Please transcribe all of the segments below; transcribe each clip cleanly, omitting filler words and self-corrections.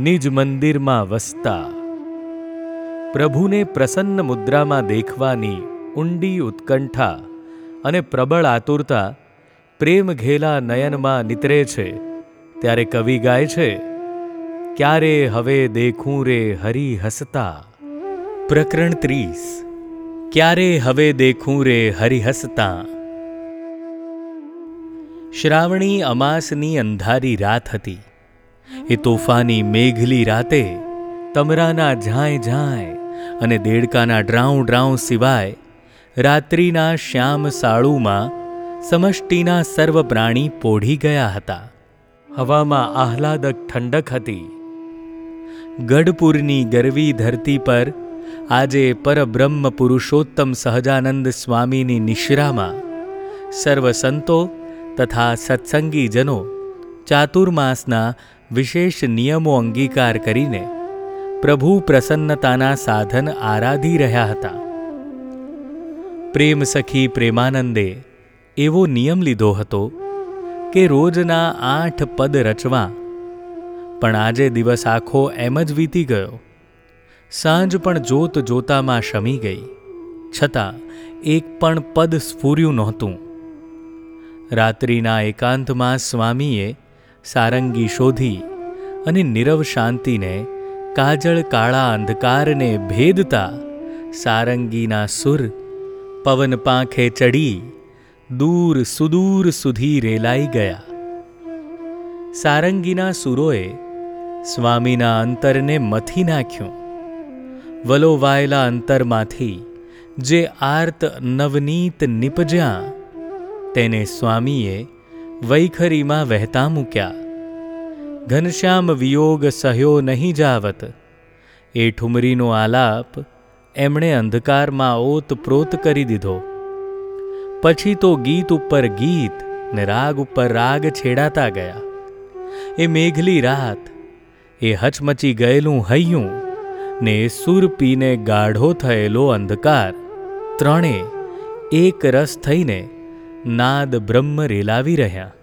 નિજ મંદિરમાં વસતા. પ્રભુને પ્રસન્ન મુદ્રામાં દેખવાની ઊંડી ઉત્કંઠા અને પ્રબળ આતુરતા પ્રેમ ઘેલા નયનમાં નિતરે છે ત્યારે કવિ ગાય છે, ક્યારે હવે દેખું રે હરિ હસતા. પ્રકરણ 30. ક્યારે હવે દેખું રે હરિ હસતા. શ્રાવણી અમાસની અંધારી રાત હતી. એ તોફાની મેઘલી રાતે તમરાના ઝાંય ઝાંય અને દેડકાના ડ્રાઉં ડ્રાઉં સિવાય રાત્રિના શ્યામ સાળુમાં સમષ્ટિના સર્વ પ્રાણી પોઢી ગયા હતા. હવામાં આહલાદક ઠંડક હતી. ગઢપુરની ગરવી ધરતી પર આજે પરબ્રહ્મ પુરુષોત્તમ સહજાનંદ સ્વામીની નિશ્રામાં સર્વ સંતો તથા સત્સંગીજનો ચાતુર્માસના વિશેષ નિયમો અંગીકાર કરીને પ્રભુ પ્રસન્નતાના સાધન આરાધી રહ્યા હતા. પ્રેમ સખી પ્રેમાનંદે એવો નિયમ લીધો હતો કે રોજના 8 પદ રચવા, પણ આજે દિવસ આખો એમ જ વીતી ગયો. સાંજ પણ જોત જોતામાં શમી ગઈ, છતાં એક પણ પદ સ્ફૂર્યું નહોતું. રાત્રિના એકાંતમાં સ્વામીએ સારંગી શોધી અને નીરવ શાંતિને કાજળ કાળા અંધકારને ભેદતા સારંગીના સુર પવન પાંખે ચડી દૂર સુદૂર સુધી રેલાઈ ગયા. સારંગીના સુરોએ સ્વામીના અંતરને મથી નાખ્યું. વલોવાયેલા અંતરમાંથી જે આર્ત નવનીત નિપજ્યા તેને સ્વામીએ વૈખરીમાં વહેતા મૂક્યા. ઘનશ્યામ વિયોગ સહ્યો નહીં જાવત, એ ઠુમરીનો આલાપ એમણે અંધકારમાં ઓતપ્રોત કરી દીધો. પછી તો ગીત ઉપર ગીત ને રાગ ઉપર રાગ છેડાતા ગયા. એ મેઘલી રાત, એ હચમચી ગયેલું હૈયું ને સુર પીને ગાઢો થયેલો અંધકાર ત્રણે એક રસ થઈને નાદ બ્રહ્મ રેલાવી રહ્યા.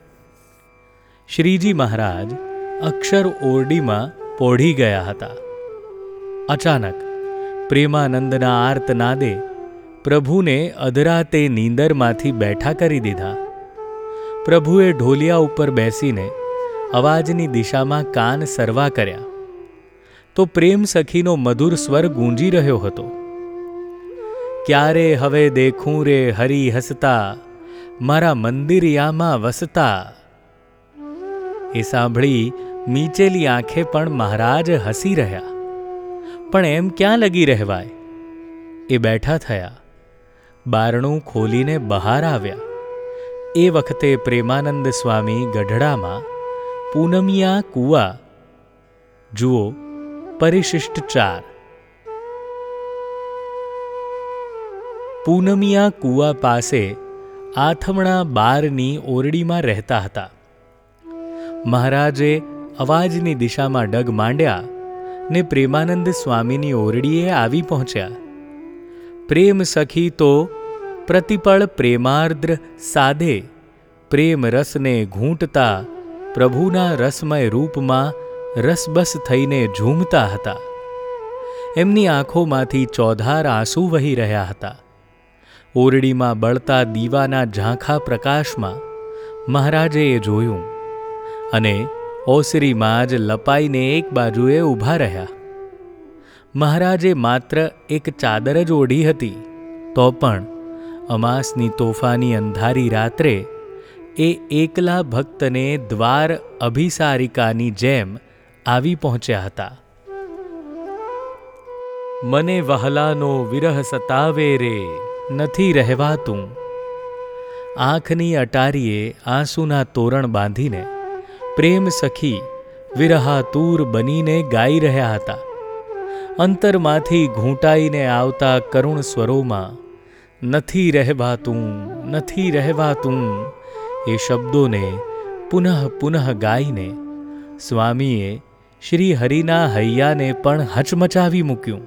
શ્રીજી મહારાજ અક્ષર ઓરડીમાં પોઢી ગયા હતા. અચાનક પ્રેમાનંદના આર્તનાદે પ્રભુને અધરાતે નીંદરમાંથી બેઠા કરી દીધા. પ્રભુએ ઢોલિયા ઉપર બેસીને અવાજની દિશામાં કાન સરવા કર્યા તો પ્રેમ સખીનો મધુર સ્વર ગૂંજી રહ્યો હતો. ક્યારે હવે દેખું રે હરિ હસતા, મારા મંદિરિયામાં વસતા. એ સાંભળી મીચેલી આંખે પણ મહારાજ હસી રહ્યા. પણ એમ ક્યાં લગી રહેવાય? એ બેઠા થયા. બારણું ખોલીને બહાર આવ્યા. એ વખતે પ્રેમાનંદ સ્વામી ગઢડામાં પૂનમિયા કુવા, જુઓ પરિશિષ્ટ 4. પૂનમિયા કુવા પાસે આથમણા 12ની ઓરડીમાં રહેતા હતા. મહારાજે અવાજની દિશામાં ડગ માંડ્યા ને પ્રેમાનંદ સ્વામીની ઓરડીએ આવી પહોંચ્યા. પ્રેમ સખી તો પ્રતિપળ પ્રેમાર્દ્ર સાધે પ્રેમ રસને ઘૂંટતા પ્રભુના રસમય રૂપમાં રસબસ થઈને ઝૂમતા હતા. એમની આંખોમાંથી ચોધાર આંસુ વહી રહ્યા હતા. ઓરડીમાં બળતા દીવાના ઝાંખા પ્રકાશમાં મહારાજે એ જોયું અને ઓસરીમાં જ લપાઈને એક બાજુએ ઊભા રહ્યા. મહારાજે માત્ર એક ચાદર જ ઓઢી હતી, તો પણ અમાસની તોફાની અંધારી રાત્રે એ એકલા ભક્તને દ્વાર અભિસારિકાની જેમ આવી પહોંચ્યા હતા. મને વહલાનો વિરહ સતાવે રે, નથી રહેવાતું. આંખની અટારીએ આંસુના તોરણ બાંધીને પ્રેમ સખી વિરહાતુર બનીને ગાઈ રહ્યા હતા. અંતરમાંથી ઘૂંટાઈને આવતા કરુણ સ્વરોમાં નથી રહેવાતું, નથી રહેવાતું એ શબ્દોને પુનઃ પુનઃ ગાઈને સ્વામીએ શ્રી હરિના હૈયાને પણ હચમચાવી મૂક્યું.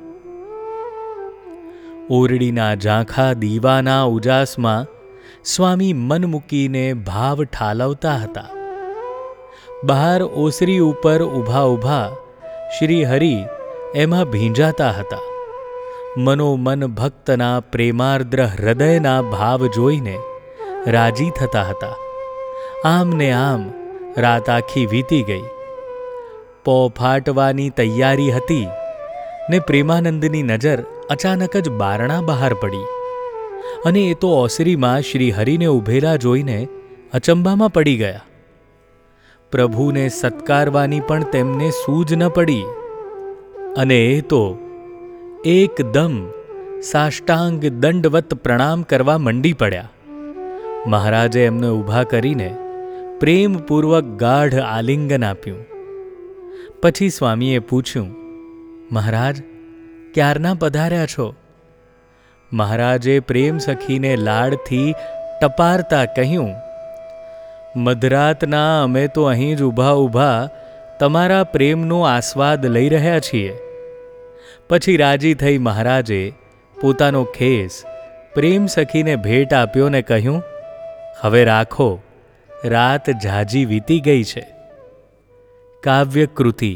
ઓરડીના ઝાંખા દીવાના ઉજાસમાં સ્વામી મન મૂકીને ભાવ ઠાલવતા હતા. બહાર ઓસરી ઉપર ઊભા ઊભા શ્રી હરિ એમાં ભીંજાતા હતા. મનોમન ભક્તના પ્રેમાર્દ્ર હૃદયના ભાવ જોઈને રાજી થતા હતા. આમ ને આમ રાત આખી વીતી ગઈ. પો ફાટવાની તૈયારી હતી ને પ્રેમાનંદની નજર અચાનક જ બારણા બહાર પડી અને એ તો ઓસરીમાં શ્રી હરિને ઊભેલા જોઈને અચંબામાં પડી ગયા. પ્રભુને સત્કારવાની પણ તેમને સૂઝ ન પડી અને એ તો એકદમ સાષ્ટાંગ દંડવત પ્રણામ કરવા મંડી પડ્યા. મહારાજે એમને ઊભા કરીને પ્રેમપૂર્વક ગાઢ આલિંગન આપ્યું. પછી સ્વામીએ પૂછ્યું, મહારાજ ક્યારના પધાર્યા છો? મહારાજે પ્રેમ સખીને લાડથી ટપારતા કહ્યું, મધરાતના અમે તો અહીં જ ઊભા ઊભા તમારા પ્રેમનો આસ્વાદ લઈ રહ્યા છીએ. પછી રાજી થઈ મહારાજે પોતાનો ખેસ પ્રેમ સખીને ભેટ આપ્યો ને કહ્યું, હવે રાખો, રાત ઝાઝી વીતી ગઈ છે. કાવ્યકૃતિ.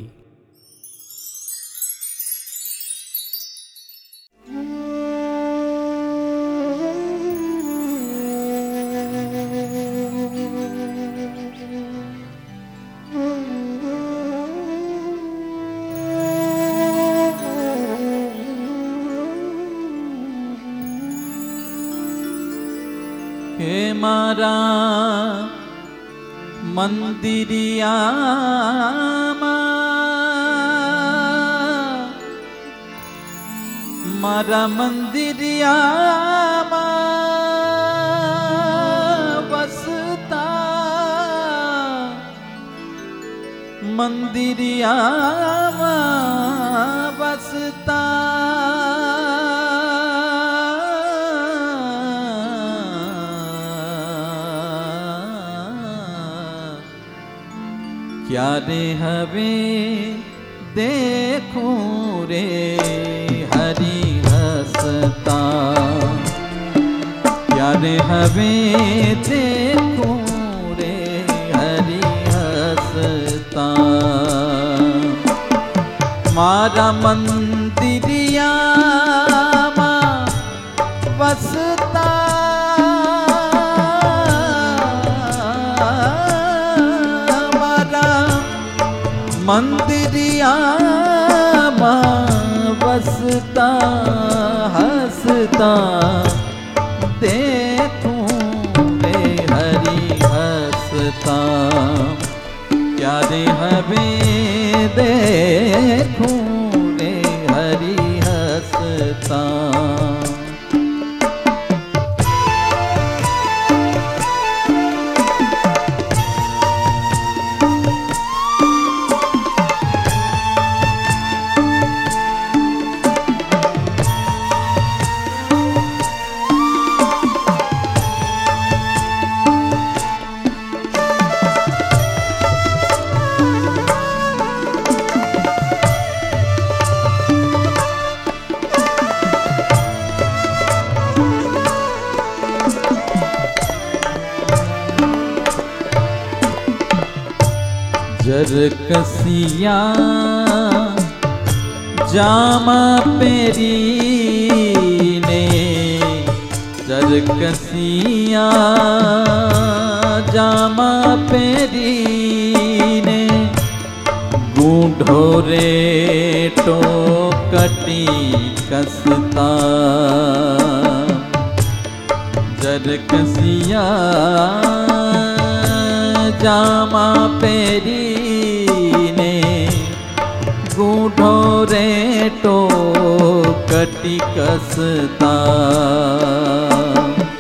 હે મારા મંદિરિયામાં, મારા મંદિરિયામાં વસતા, મંદિરિયામાં વસતા ક્યારે હવે દેખું રે હરિ હસતા, ક્યારે હવે દેખું રે હરિ હસતા. મારા મંદિરિયામાં વસતા, મંદિરિયામાં વસતા હસતા દેખું રે હરિ હસતા. ક્યારે હવે દેખું રે હરિ હસતા. જરકસિયા જામા પહેરીને, જરકસિયા જામા પહેરીને ગૂંઢો રેટો કટી કસતા. જરકસિયા જામા પહેરીને ગૂંઢો રેટો કટી કસતા.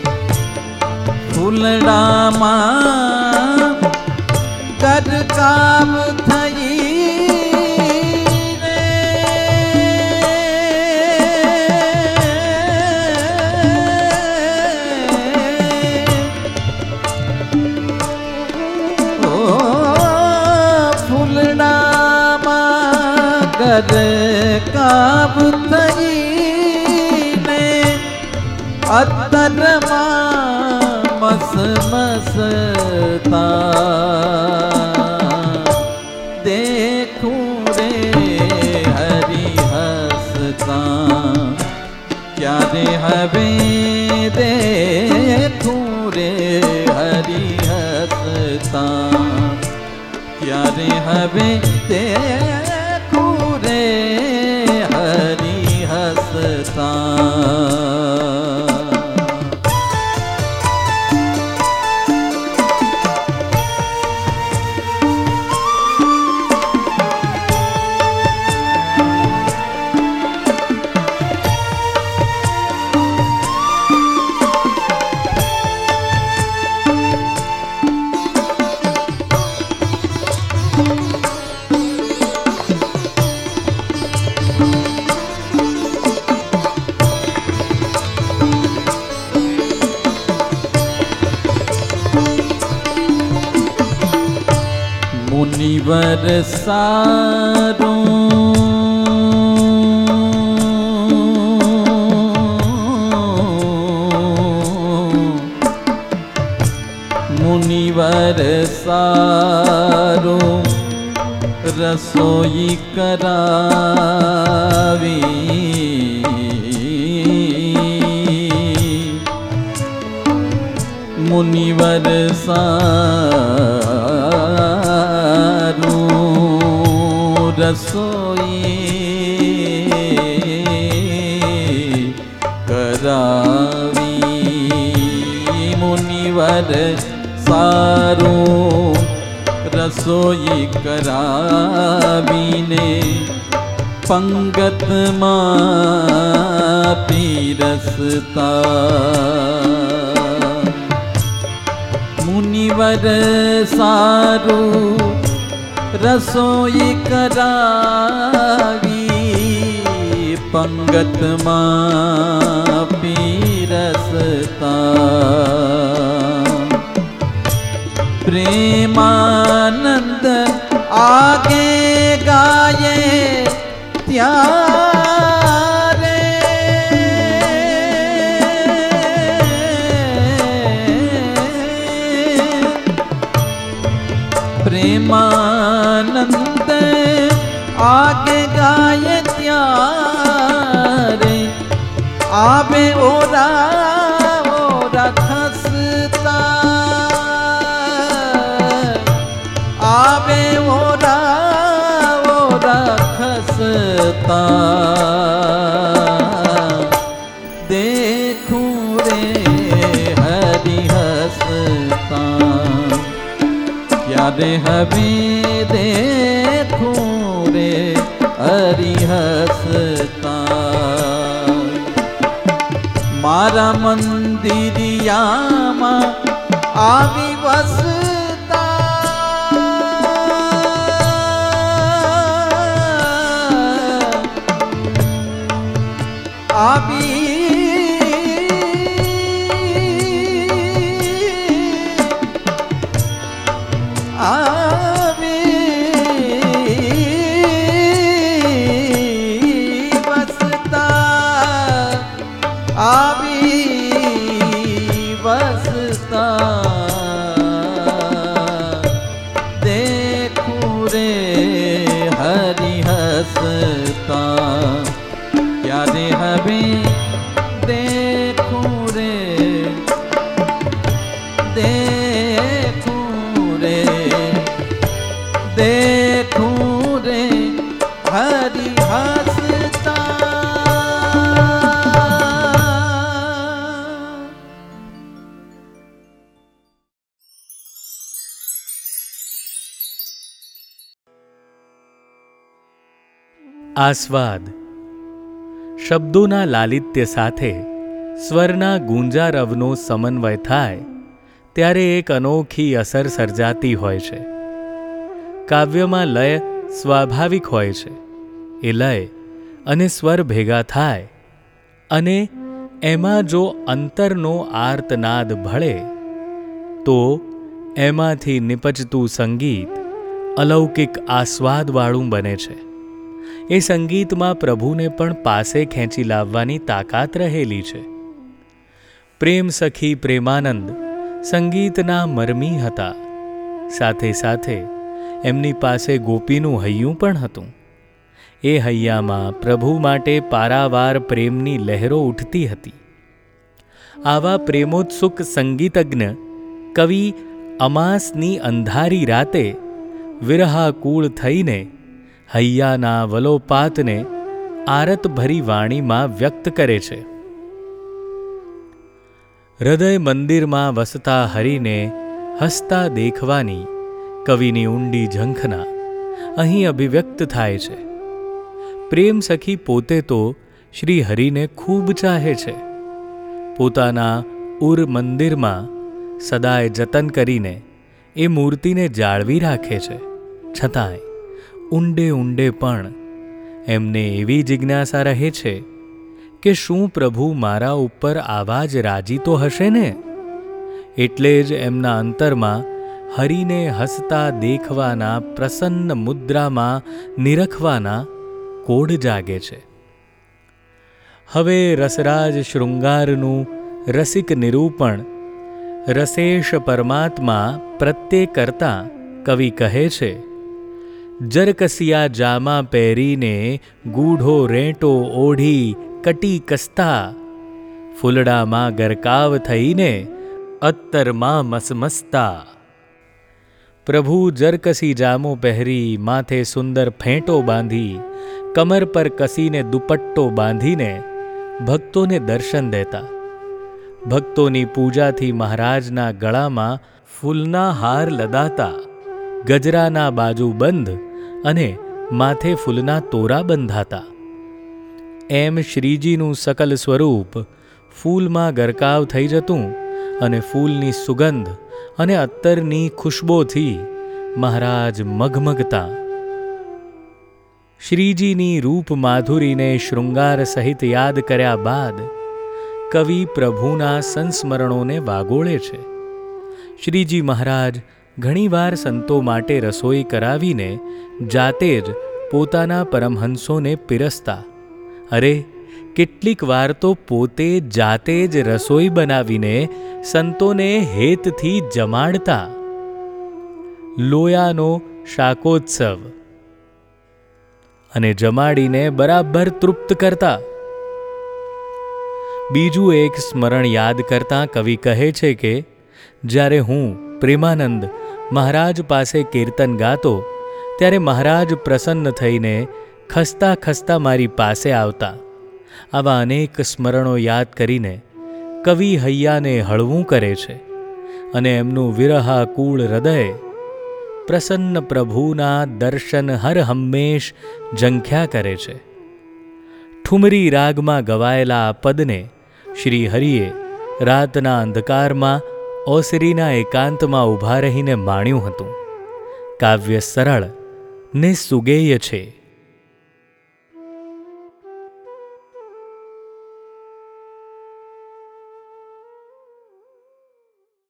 ફૂલડામાં ગરકાવ થઈ રે, ગરકાવ થઈને અત્તરમાં મસમસતા દેખું રે ક્યારે હવે દેખું રે હરિ હસતા, ક્યારે હવે દેખું રે હરિ હસતા. મુનિવર સારું મુનિવર સારું રસોઈ કરાવી, મુનિવર સારું રસોઈ કરાવી, મુનિવર સારું રસોઈ કરાવીને પંગતમાં પીરસતા. મુનિવર સારું રસોઈ કરાવી પંગતમાં પીરસતા. પ્રેમાનંદ આગે ગાયે ત્યારે પ્રેમાનંદ આગે ગાય ત્યારે આવે ઓરા ઓરા ખસતા, આવે ઓરા ઓરા ખસતા. દેખું રે હરિ હસતા, ક્યારે હવે દેખું રે હરિ હસતા. મારા મંદિરિયામાં આવી વસતા, આવી देखूं रे हरि हसता, क्યારે હવે देखूं रे देखूं रे देखूं रे हरि हसता. આસ્વાદ શબ્દોના લાલિત્ય સાથે સ્વરના ગુંજારવનો સમન્વય થાય ત્યારે એક અનોખી અસર સર્જાતી હોય છે. કાવ્યમાં લય સ્વાભાવિક હોય છે. એ લય અને સ્વર ભેગા થાય અને એમાં જો અંતરનો આર્તનાદ ભળે તો એમાંથી નિપજતું સંગીત અલૌકિક આસ્વાદવાળું બને છે. એ સંગીતમાં પ્રભુને પણ પાસે ખેંચી લાવવાની તાકાત રહેલી છે. પ્રેમ સખી પ્રેમાનંદ સંગીતના મરમી હતા. સાથે સાથે એમની પાસે ગોપીનું હૈયું પણ હતું. એ હૈયામાં પ્રભુ માટે પારાવાર પ્રેમની લહેરો ઉઠતી હતી. આવા પ્રેમોત્સુક સંગીતજ્ઞ કવિ અમાસની અંધારી રાતે વિરહાકૂળ થઈને હૈયાના વલોપાતને આરતભરી વાણીમાં વ્યક્ત કરે છે. હૃદય મંદિરમાં વસતા હરિને હસતા દેખવાની કવિની ઊંડી ઝંખના અહીં અભિવ્યક્ત થાય છે. પ્રેમ સખી પોતે તો શ્રી હરિને ખૂબ ચાહે છે. પોતાના ઉર મંદિરમાં સદાય જતન કરીને એ મૂર્તિને જાળવી રાખે છે. છતાંય ઊંડે ઊંડે પણ એમને એવી જિજ્ઞાસા રહે છે કે શું પ્રભુ મારા ઉપર આવા જ રાજી તો હશે ને? એટલે જ એમના અંતરમાં હરિને હસતા દેખવાના પ્રસન્ન મુદ્રામાં નિરખવાના કોડ જાગે છે. હવે રસરાજ શૃંગારનું રસિક નિરૂપણ રસેશ પરમાત્મા પ્રત્યે કરતા કવિ કહે છે, જરકસિયા જામા પહેરીને ગૂઢો રેંટો ઓઢી કટી કસતા, ફૂલડામાં ગરકાવ થઈને અત્તરમાં મસમસતા. પ્રભુ જરકસી જામો પહેરી માથે સુંદર ફેંટો બાંધી કમર પર કસીને દુપટ્ટો બાંધીને ભક્તોને દર્શન દેતા. ભક્તોની પૂજાથી મહારાજના ગળામાં ફૂલના હાર લદાતા, ગજરાના બાજુ બંધ અને માથે ફૂલના તોરા બંધાતા. એમ શ્રીજીનું સકલ સ્વરૂપ ફૂલમાં ગરકાવ થઈ જતું અને ફૂલની સુગંધ અને અત્તરની ખુશ્બોથી મહારાજ મગમગતા. શ્રીજીની રૂપ માધુરીને શૃંગાર સહિત યાદ કર્યા બાદ કવિ પ્રભુના સંસ્મરણોને વાગોળે છે. શ્રીજી મહારાજ ઘણીવાર સંતો માટે રસોઈ કરાવીને જાતે જ પોતાના પરમહંસોને પીરસતા. અરે કેટલીક વાર તો પોતે જાતે જ રસોઈ બનાવીને સંતોને હેતથી જમાડતા. લોયાનો શાકોત્સવ અને જમાડીને બરાબર તૃપ્ત કરતા. બીજું એક સ્મરણ યાદ કરતા કવિ કહે છે કે જ્યારે હું પ્રેમાનંદ મહારાજ પાસે કીર્તન ગાતો ત્યારે મહારાજ પ્રસન્ન થઈને ખસતા ખસતા મારી પાસે આવતા. આવા અનેક સ્મરણો યાદ કરીને કવિ હૈયાને હળવું કરે છે અને એમનું વિરહાકૂળ હૃદય પ્રસન્ન પ્રભુના દર્શન હર હંમેશ ઝંખ્યા કરે છે. ઠુમરી રાગમાં ગવાયેલા આ પદને શ્રી હરિએ રાતના અંધકારમાં ઓસરીના એકાંતમાં ઊભા રહીને માણ્યું હતું. કાવ્ય સરળ ને સુગેય છે.